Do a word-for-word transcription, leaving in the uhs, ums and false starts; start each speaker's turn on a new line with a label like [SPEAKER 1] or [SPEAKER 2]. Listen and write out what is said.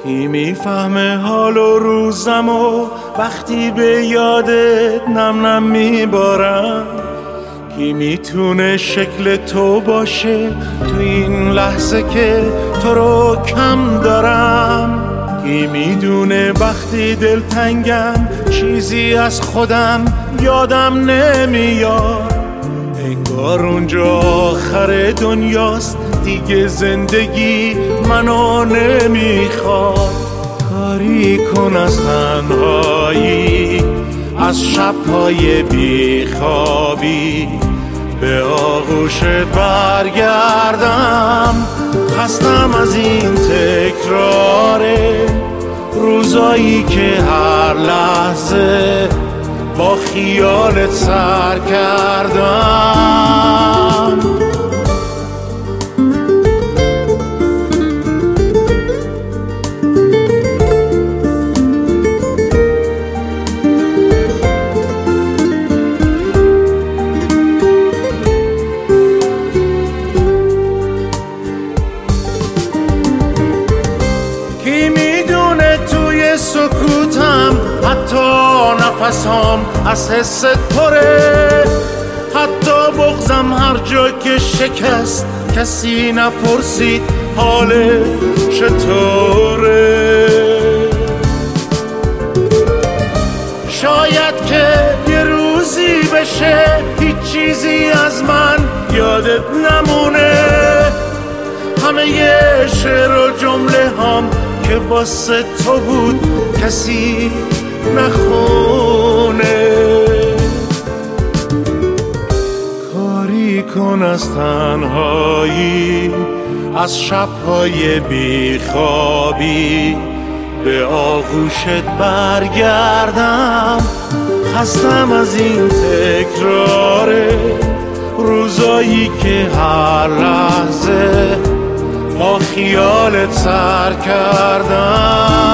[SPEAKER 1] کی میفهمه حال و روزم و وقتی به یادت نم نم میبارم؟ کی میتونه شکل تو باشه تو این لحظه که تو رو کم دارم؟ کی میدونه وقتی دلتنگم چیزی از خودم یادم نمیاد؟ انگار اونجا آخر دنیاست دیگه زندگی منو نمیخواد. کاری کن از تنهایی، از شب‌های بیخوابی به آغوشت برگردم. خستم از این تکراره، روزایی که هر لحظه با خیالت سر کردم. کی میدونه توی سکوتم حتی نفسام از حست پره، حتی بغضم هر جا که شکست کسی نپرسید حال چطوره. شاید که یه روزی بشه هیچ چیزی از من یادت نمونه، همه یه شعر و جمله هم که واسه تو بود کسی نخونه. کاری کن از تنهایی، از شب‌های بیخوابی به آغوشت برگردم. خستم از این تکراره، روزایی که هر لحظه با خیالت سر کردم.